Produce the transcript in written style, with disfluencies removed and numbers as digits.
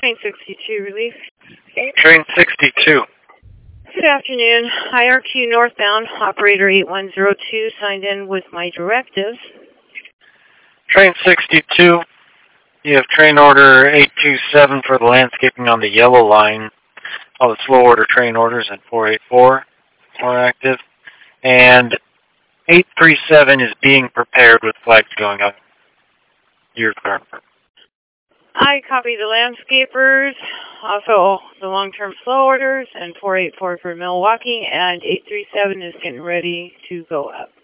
Train 62, relief. Train 62. Good afternoon. IRQ northbound, operator 8102, signed in with my directives. Train 62. You have train order 827 for the landscaping on the yellow line. All the slow order train orders at 484 are active. And 837 is being prepared with flags going up. Your car. I copy the landscapers, also the long-term slow orders, and 484 for Milwaukee, and 837 is getting ready to go up.